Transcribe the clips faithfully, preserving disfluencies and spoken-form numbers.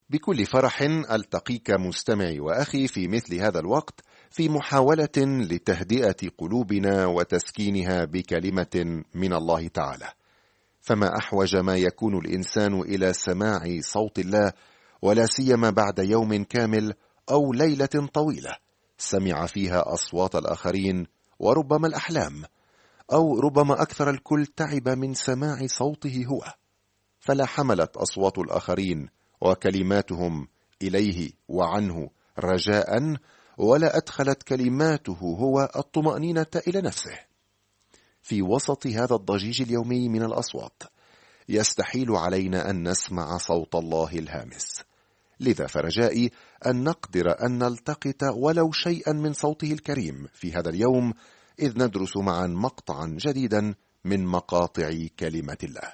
بكل فرح ألتقيك مستمعي وأخي في مثل هذا الوقت في محاولة لتهدئة قلوبنا وتسكينها بكلمة من الله تعالى. فما أحوج ما يكون الإنسان إلى سماع صوت الله، ولا سيما بعد يوم كامل أو ليلة طويلة سمع فيها أصوات الآخرين وربما الأحلام، أو ربما أكثر الكل تعب من سماع صوته هو، فلا حملت أصوات الآخرين وكلماتهم إليه وعنه رجاء، ولا أدخلت كلماته هو الطمأنينة إلى نفسه. في وسط هذا الضجيج اليومي من الأصوات يستحيل علينا أن نسمع صوت الله الهامس، لذا فرجائي أن نقدر أن نلتقط ولو شيئا من صوته الكريم في هذا اليوم، إذ ندرس معا مقطعا جديدا من مقاطع كلمة الله.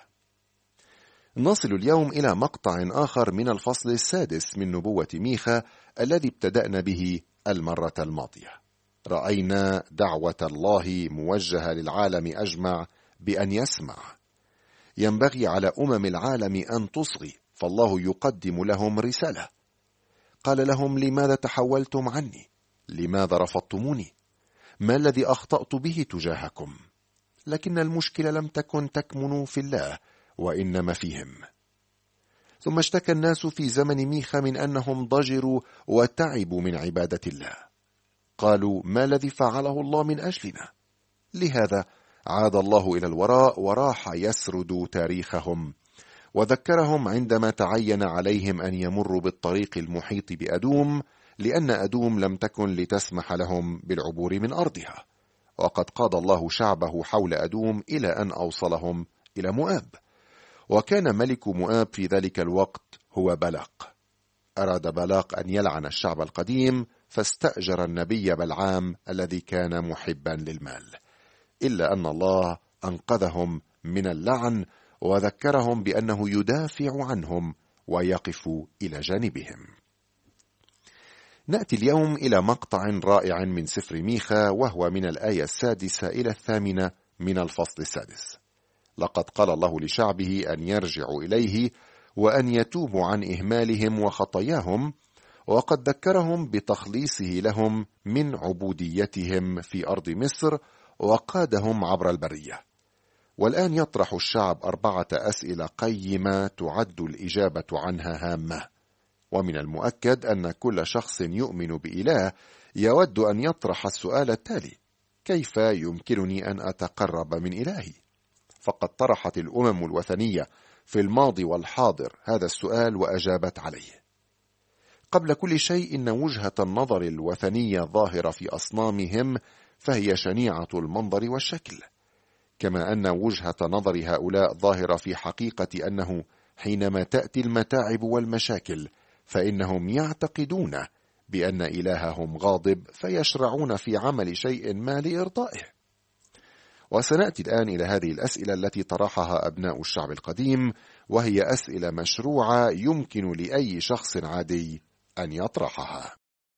نصل اليوم إلى مقطع آخر من الفصل السادس من نبوة ميخا الذي ابتدأنا به المرة الماضية. رأينا دعوة الله موجهة للعالم أجمع بأن يسمع. ينبغي على أمم العالم أن تصغي، فالله يقدم لهم رسالة. قال لهم: لماذا تحولتم عني؟ لماذا رفضتموني؟ ما الذي أخطأت به تجاهكم؟ لكن المشكلة لم تكن تكمن في الله، وإنما فيهم. ثم اشتكى الناس في زمن ميخا من أنهم ضجروا وتعبوا من عبادة الله. قالوا: ما الذي فعله الله من أجلنا؟ لهذا عاد الله إلى الوراء وراح يسرد تاريخهم، وذكرهم عندما تعين عليهم أن يمروا بالطريق المحيط بأدوم، لأن أدوم لم تكن لتسمح لهم بالعبور من أرضها، وقد قاد الله شعبه حول أدوم إلى أن أوصلهم إلى مؤاب. وكان ملك مؤاب في ذلك الوقت هو بلاق. أراد بلاق أن يلعن الشعب القديم، فاستأجر النبي بلعام الذي كان محبا للمال، إلا أن الله أنقذهم من اللعن وذكرهم بأنه يدافع عنهم ويقف إلى جانبهم. نأتي اليوم إلى مقطع رائع من سفر ميخا، وهو من الآية السادسة إلى الثامنة من الفصل السادس. لقد قال الله لشعبه أن يرجعوا إليه وأن يتوبوا عن إهمالهم وخطاياهم، وقد ذكرهم بتخليصه لهم من عبوديتهم في أرض مصر، وقادهم عبر البرية. والآن يطرح الشعب أربعة أسئلة قيمة تعد الإجابة عنها هامة، ومن المؤكد أن كل شخص يؤمن بإله يود أن يطرح السؤال التالي: كيف يمكنني أن أتقرب من إلهي؟ فقد طرحت الأمم الوثنية في الماضي والحاضر هذا السؤال وأجابت عليه. قبل كل شيء، إن وجهة النظر الوثنية ظاهرة في أصنامهم، فهي شنيعة المنظر والشكل، كما أن وجهة نظر هؤلاء ظاهرة في حقيقة أنه حينما تأتي المتاعب والمشاكل فإنهم يعتقدون بأن إلههم غاضب، فيشرعون في عمل شيء ما لإرضائه. وسنأتي الآن إلى هذه الأسئلة التي طرحها أبناء الشعب القديم، وهي أسئلة مشروعة يمكن لأي شخص عادي أن يطرحها.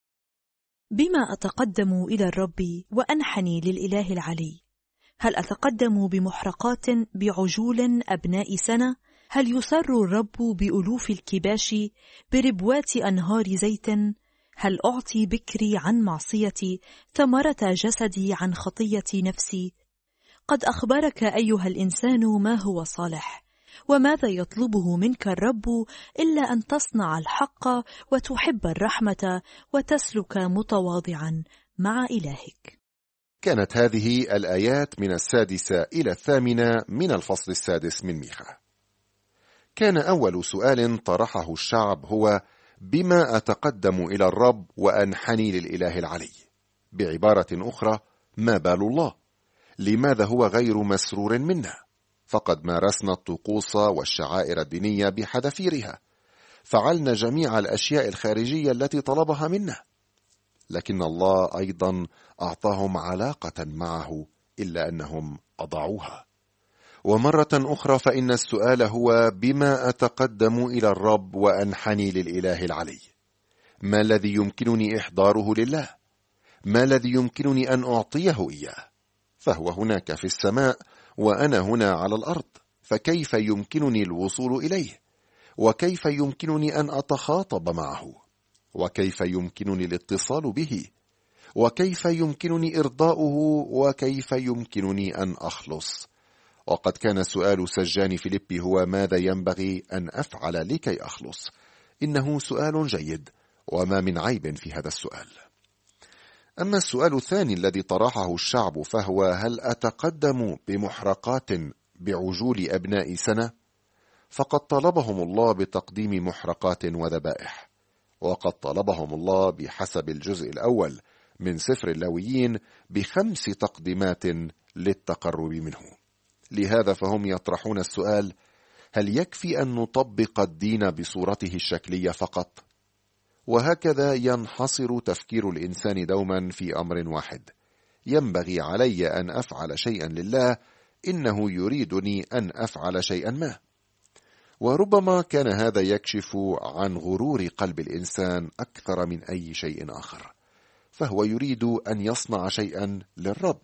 بما أتقدم إلى الرب وأنحني للإله العلي؟ هل أتقدم بمحرقات بعجول أبناء سنة؟ هل يسر الرب بألوف الكباش بربوات أنهار زيت؟ هل أعطي بكري عن معصيتي، ثمرة جسدي عن خطية نفسي؟ قد أخبرك أيها الإنسان ما هو صالح، وماذا يطلبه منك الرب إلا أن تصنع الحق وتحب الرحمة وتسلك متواضعا مع إلهك. كانت هذه الآيات من السادسة إلى الثامنة من الفصل السادس من ميخا. كان أول سؤال طرحه الشعب هو: بما أتقدم إلى الرب وأنحني للإله العلي؟ بعبارة أخرى، ما بال الله؟ لماذا هو غير مسرور منا؟ فقد مارسنا الطقوس والشعائر الدينية بحذافيرها، فعلنا جميع الأشياء الخارجية التي طلبها منا، لكن الله أيضا أعطاهم علاقة معه، إلا أنهم أضاعوها. ومرة أخرى فإن السؤال هو: بما أتقدم إلى الرب وأنحني للإله العلي؟ ما الذي يمكنني إحضاره لله؟ ما الذي يمكنني أن أعطيه إياه؟ فهو هناك في السماء وأنا هنا على الأرض، فكيف يمكنني الوصول إليه؟ وكيف يمكنني أن أتخاطب معه؟ وكيف يمكنني الاتصال به؟ وكيف يمكنني إرضاؤه؟ وكيف يمكنني أن أخلص؟ وقد كان سؤال سجان فيليبي هو: ماذا ينبغي أن أفعل لكي أخلص؟ إنه سؤال جيد، وما من عيب في هذا السؤال. أما السؤال الثاني الذي طرحه الشعب فهو: هل أتقدم بمحرقات بعجول أبناء سنة؟ فقد طلبهم الله بتقديم محرقات وذبائح، وقد طلبهم الله بحسب الجزء الأول من سفر اللاويين بخمس تقديمات للتقرب منه. لهذا فهم يطرحون السؤال: هل يكفي أن نطبق الدين بصورته الشكلية فقط؟ وهكذا ينحصر تفكير الإنسان دوما في أمر واحد: ينبغي علي أن أفعل شيئا لله، إنه يريدني أن أفعل شيئا ما. وربما كان هذا يكشف عن غرور قلب الإنسان أكثر من أي شيء آخر، فهو يريد أن يصنع شيئا للرب.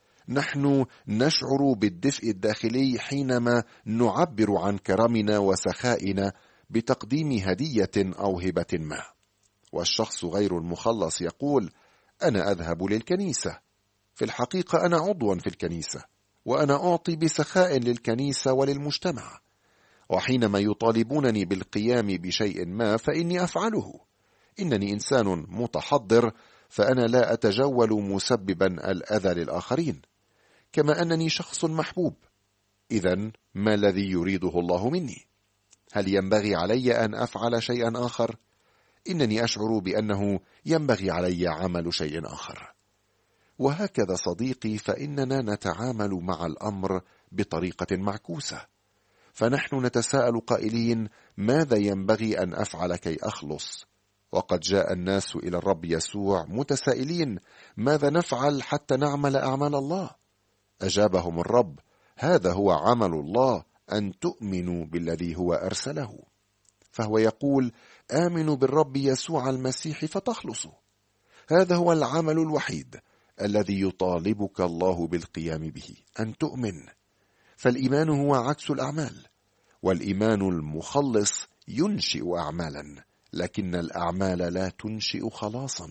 نحن نشعر بالدفء الداخلي حينما نعبر عن كرمنا وسخائنا بتقديم هدية أو هبة ما، والشخص غير المخلص يقول: أنا أذهب للكنيسة، في الحقيقة أنا عضوا في الكنيسة، وأنا أعطي بسخاء للكنيسة وللمجتمع، وحينما يطالبونني بالقيام بشيء ما فإني أفعله. إنني إنسان متحضر، فأنا لا أتجول مسببا الأذى للآخرين، كما أنني شخص محبوب. إذن ما الذي يريده الله مني؟ هل ينبغي علي أن أفعل شيئا آخر؟ إنني أشعر بأنه ينبغي علي عمل شيء آخر. وهكذا صديقي، فإننا نتعامل مع الأمر بطريقة معكوسة، فنحن نتساءل قائلين: ماذا ينبغي أن أفعل كي أخلص؟ وقد جاء الناس إلى الرب يسوع متسائلين: ماذا نفعل حتى نعمل أعمال الله؟ أجابهم الرب: هذا هو عمل الله، أن تؤمنوا بالذي هو أرسله. فهو يقول: آمنوا بالرب يسوع المسيح فتخلصوا. هذا هو العمل الوحيد الذي يطالبك الله بالقيام به، أن تؤمن. فالإيمان هو عكس الأعمال، والإيمان المخلص ينشئ أعمالا، لكن الأعمال لا تنشئ خلاصا.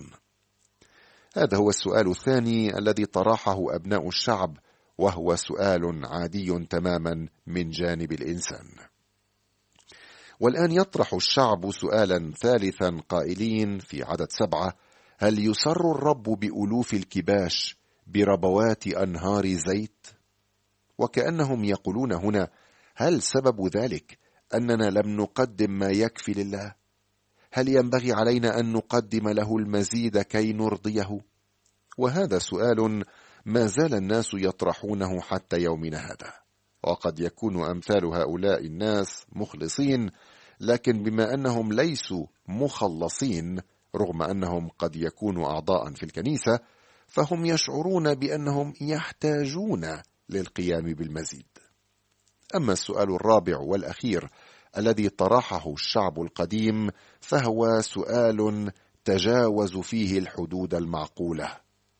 هذا هو السؤال الثاني الذي طرحه أبناء الشعب، وهو سؤال عادي تماما من جانب الإنسان. والآن يطرح الشعب سؤالا ثالثا قائلين في عدد سبعة: هل يسر الرب بألوف الكباش بربوات أنهار زيت؟ وكأنهم يقولون هنا: هل سبب ذلك أننا لم نقدم ما يكفي لله؟ هل ينبغي علينا أن نقدم له المزيد كي نرضيه؟ وهذا سؤال ما زال الناس يطرحونه حتى يومنا هذا، وقد يكون أمثال هؤلاء الناس مخلصين، لكن بما أنهم ليسوا مخلصين رغم أنهم قد يكونوا أعضاء في الكنيسة، فهم يشعرون بأنهم يحتاجون للقيام بالمزيد. أما السؤال الرابع والأخير الذي طرحه الشعب القديم فهو سؤال تجاوز فيه الحدود المعقولة: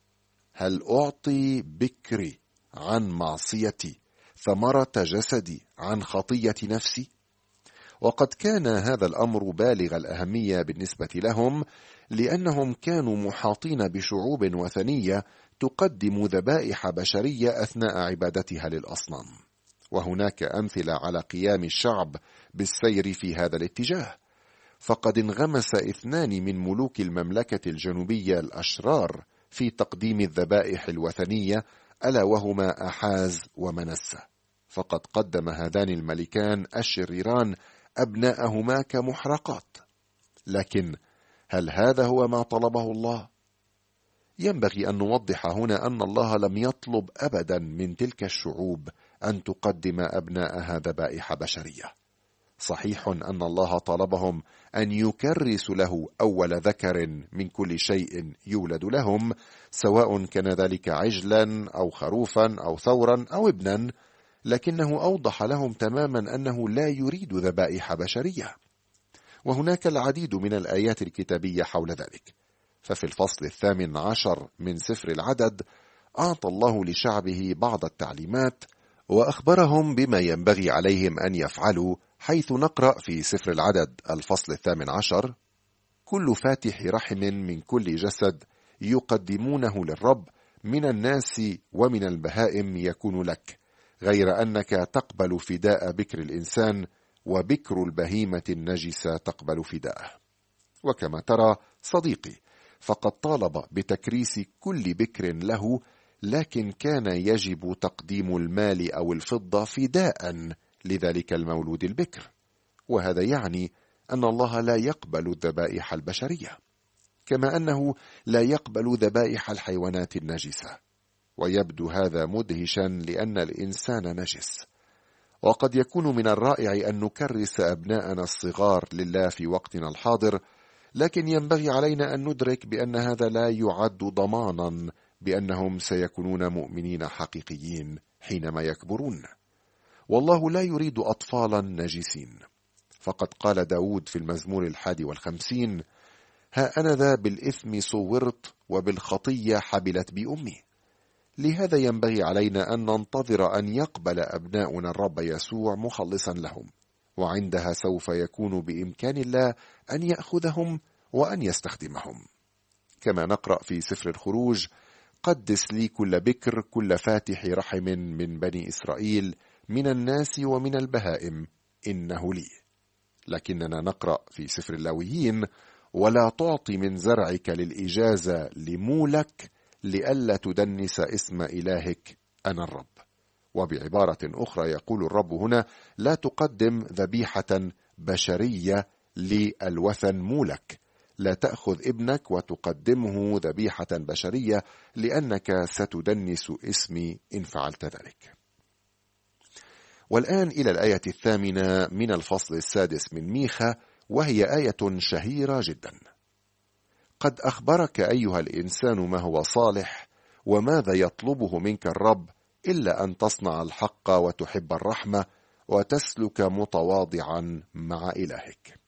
هل أعطي بكري عن معصيتي ثمرة جسدي عن خطية نفسي؟ وقد كان هذا الأمر بالغ الأهمية بالنسبة لهم، لأنهم كانوا محاطين بشعوب وثنية تقدم ذبائح بشرية أثناء عبادتها للأصنام، وهناك أمثلة على قيام الشعب بالسير في هذا الاتجاه. فقد انغمس اثنان من ملوك المملكة الجنوبية الأشرار في تقديم الذبائح الوثنية، ألا وهما أحاز ومنسى. فقد قدم هذان الملكان الشريران أبناءهما كمحرقات. لكن هل هذا هو ما طلبه الله؟ ينبغي أن نوضح هنا أن الله لم يطلب أبدا من تلك الشعوب أن تقدم أبناءها ذبائح بشرية. صحيح أن الله طلبهم أن يكرسوا له أول ذكر من كل شيء يولد لهم، سواء كان ذلك عجلا أو خروفا أو ثورا أو ابنا، لكنه أوضح لهم تماما أنه لا يريد ذبائح بشرية. وهناك العديد من الآيات الكتابية حول ذلك. ففي الفصل الثامن عشر من سفر العدد أعطى الله لشعبه بعض التعليمات، وأخبرهم بما ينبغي عليهم أن يفعلوا حيث نقرأ في سفر العدد الفصل الثامن عشر: كل فاتح رحم من كل جسد يقدمونه للرب من الناس ومن البهائم يكون لك، غير أنك تقبل فداء بكر الإنسان، وبكر البهيمة النجسة تقبل فداءه. وكما ترى صديقي، فقد طالب بتكريس كل بكر له، لكن كان يجب تقديم المال أو الفضة فداء لذلك المولود البكر، وهذا يعني أن الله لا يقبل الذبائح البشرية، كما أنه لا يقبل ذبائح الحيوانات النجسة. ويبدو هذا مدهشا لأن الإنسان نجس، وقد يكون من الرائع أن نكرس أبناءنا الصغار لله في وقتنا الحاضر، لكن ينبغي علينا أن ندرك بأن هذا لا يعد ضمانا بأنهم سيكونون مؤمنين حقيقيين حينما يكبرون. والله لا يريد أطفالا نجسين، فقد قال داود في المزمور الحادي والخمسين: ها أنا ذا بالإثم صورت وبالخطية حبلت بأمي. لهذا ينبغي علينا أن ننتظر أن يقبل أبناؤنا الرب يسوع مخلصا لهم، وعندها سوف يكون بإمكان الله أن يأخذهم وأن يستخدمهم. كما نقرأ في سفر الخروج: قدس لي كل بكر كل فاتح رحم من بني إسرائيل من الناس ومن البهائم إنه لي. لكننا نقرأ في سفر اللاويين: ولا تعطي من زرعك للإجازة لمولك لئلا تدنس اسم إلهك أنا الرب. وبعبارة أخرى يقول الرب هنا: لا تقدم ذبيحة بشرية للوثن مولك، لا تأخذ ابنك وتقدمه ذبيحة بشرية لأنك ستدنس اسمي إن فعلت ذلك. والآن إلى الآية الثامنة من الفصل السادس من ميخا، وهي آية شهيرة جدا: قد أخبرك أيها الإنسان ما هو صالح، وماذا يطلبه منك الرب إلا أن تصنع الحق وتحب الرحمة وتسلك متواضعا مع إلهك.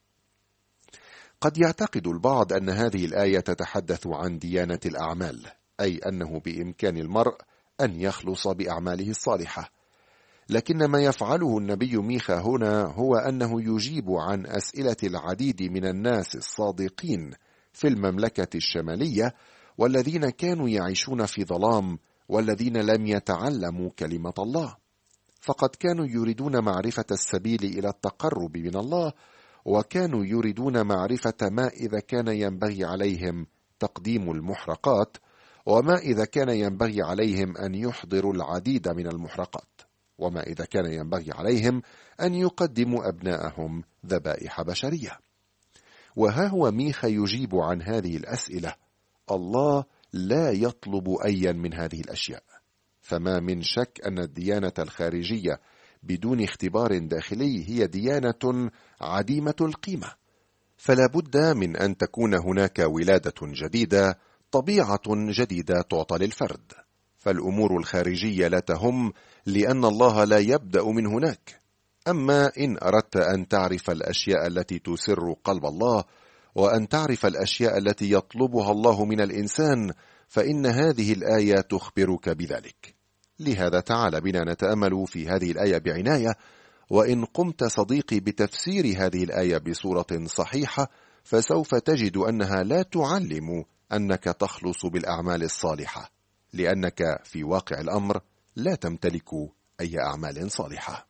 قد يعتقد البعض أن هذه الآية تتحدث عن ديانة الأعمال، أي أنه بإمكان المرء أن يخلص بأعماله الصالحة. لكن ما يفعله النبي ميخا هنا هو أنه يجيب عن أسئلة العديد من الناس الصادقين في المملكة الشمالية، والذين كانوا يعيشون في ظلام، والذين لم يتعلموا كلمة الله، فقد كانوا يريدون معرفة السبيل إلى التقرب من الله، وكانوا يريدون معرفة ما إذا كان ينبغي عليهم تقديم المحرقات، وما إذا كان ينبغي عليهم أن يحضروا العديد من المحرقات، وما إذا كان ينبغي عليهم أن يقدموا أبناءهم ذبائح بشرية. وها هو ميخا يجيب عن هذه الأسئلة: الله لا يطلب أيا من هذه الأشياء، فما من شك أن الديانة الخارجية بدون اختبار داخلي هي ديانة عديمة القيمة، فلا بد من أن تكون هناك ولادة جديدة، طبيعة جديدة تعطى للفرد. فالأمور الخارجية لا تهم، لأن الله لا يبدأ من هناك. أما إن أردت أن تعرف الأشياء التي تسر قلب الله، وأن تعرف الأشياء التي يطلبها الله من الإنسان، فإن هذه الآية تخبرك بذلك. لهذا تعال بنا نتأمل في هذه الآية بعناية، وإن قمت صديقي بتفسير هذه الآية بصورة صحيحة، فسوف تجد أنها لا تعلم أنك تخلص بالأعمال الصالحة، لأنك في واقع الأمر لا تمتلك أي أعمال صالحة.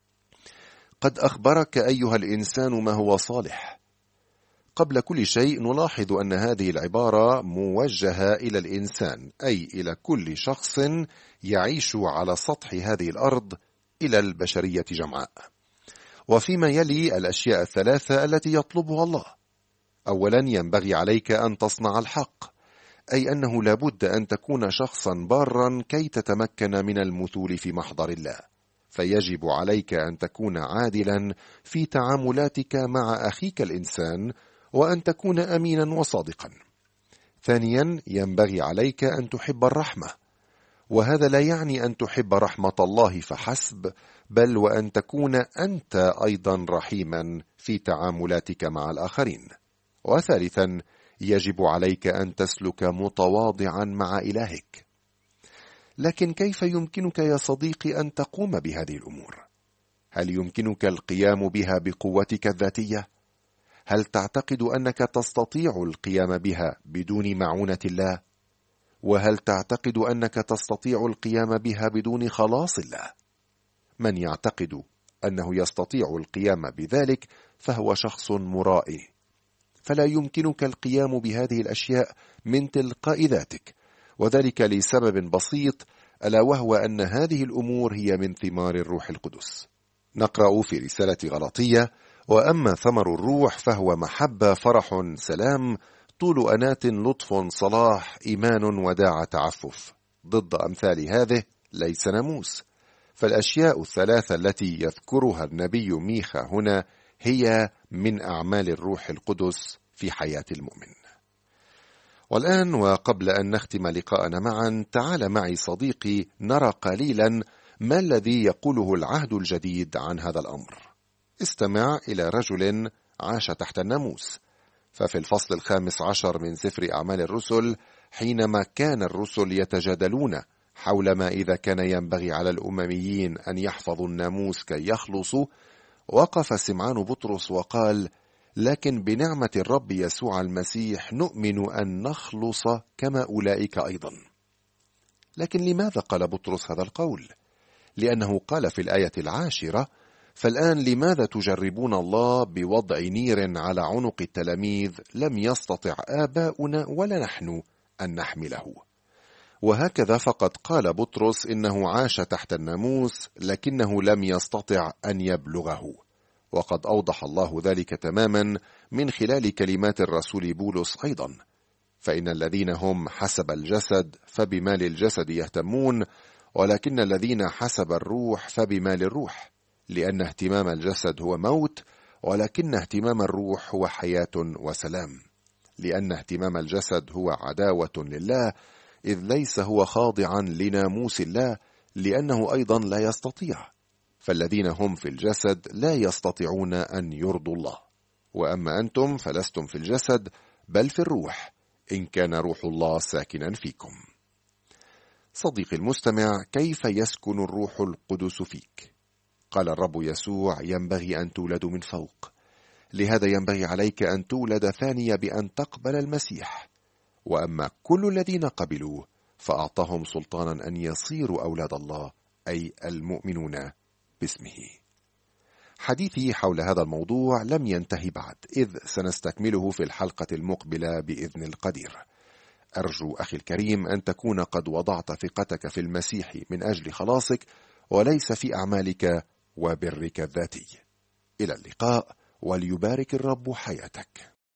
قد أخبرك أيها الإنسان ما هو صالح. قبل كل شيء نلاحظ أن هذه العبارة موجهة إلى الإنسان، أي إلى كل شخص يعيش على سطح هذه الأرض، إلى البشرية جمعاء. وفيما يلي الأشياء الثلاثة التي يطلبها الله: أولا، ينبغي عليك أن تصنع الحق، أي أنه لابد أن تكون شخصا بارا كي تتمكن من المثول في محضر الله، فيجب عليك أن تكون عادلا في تعاملاتك مع أخيك الإنسان، وأن تكون أمينا وصادقا. ثانيا، ينبغي عليك أن تحب الرحمة، وهذا لا يعني أن تحب رحمة الله فحسب، بل وأن تكون أنت أيضا رحيما في تعاملاتك مع الآخرين. وثالثا، يجب عليك أن تسلك متواضعا مع إلهك. لكن كيف يمكنك يا صديقي أن تقوم بهذه الأمور؟ هل يمكنك القيام بها بقوتك الذاتية؟ هل تعتقد أنك تستطيع القيام بها بدون معونة الله؟ وهل تعتقد أنك تستطيع القيام بها بدون خلاص الله؟ من يعتقد أنه يستطيع القيام بذلك فهو شخص مرائي، فلا يمكنك القيام بهذه الأشياء من تلقاء ذاتك، وذلك لسبب بسيط، ألا وهو أن هذه الأمور هي من ثمار الروح القدس. نقرأ في رسالة غلاطية: وأما ثمر الروح فهو محبة، فرح، سلام، طول أنات، لطف، صلاح، إيمان، وداعة، تعفف. ضد أمثال هذه ليس ناموس. فالأشياء الثلاثة التي يذكرها النبي ميخا هنا هي من أعمال الروح القدس في حياة المؤمن. والآن وقبل أن نختم لقاءنا معا، تعال معي صديقي نرى قليلا ما الذي يقوله العهد الجديد عن هذا الأمر. استمع إلى رجل عاش تحت الناموس. ففي الفصل الخامس عشر من سفر أعمال الرسل، حينما كان الرسل يتجادلون حول ما إذا كان ينبغي على الأمميين أن يحفظوا الناموس كي يخلصوا، وقف سمعان بطرس وقال: لكن بنعمة الرب يسوع المسيح نؤمن أن نخلص كما أولئك أيضا. لكن لماذا قال بطرس هذا القول؟ لأنه قال في الآية العاشرة: فالآن لماذا تجربون الله بوضع نير على عنق التلاميذ لم يستطع آباؤنا ولا نحن أن نحمله. وهكذا فقد قال بطرس إنه عاش تحت الناموس لكنه لم يستطع أن يبلغه، وقد أوضح الله ذلك تماما من خلال كلمات الرسول بولس أيضا: فإن الذين هم حسب الجسد فبمال الجسد يهتمون، ولكن الذين حسب الروح فبمال الروح، لأن اهتمام الجسد هو موت، ولكن اهتمام الروح هو حياة وسلام. لأن اهتمام الجسد هو عداوة لله، إذ ليس هو خاضعا لناموس الله، لأنه أيضا لا يستطيع. فالذين هم في الجسد لا يستطيعون أن يرضوا الله. وأما أنتم فلستم في الجسد بل في الروح، إن كان روح الله ساكنا فيكم. صديقي المستمع، كيف يسكن الروح القدس فيك؟ قال الرب يسوع: ينبغي أن تولدوا من فوق. لهذا ينبغي عليك أن تولد ثانية بأن تقبل المسيح. وأما كل الذين قبلوه فأعطاهم سلطانا أن يصيروا أولاد الله، أي المؤمنون باسمه. حديثي حول هذا الموضوع لم ينتهي بعد، إذ سنستكمله في الحلقة المقبلة بإذن القدير. أرجو أخي الكريم أن تكون قد وضعت ثقتك في المسيح من أجل خلاصك، وليس في أعمالك وبرك الذاتي. إلى اللقاء، وليبارك الرب حياتك.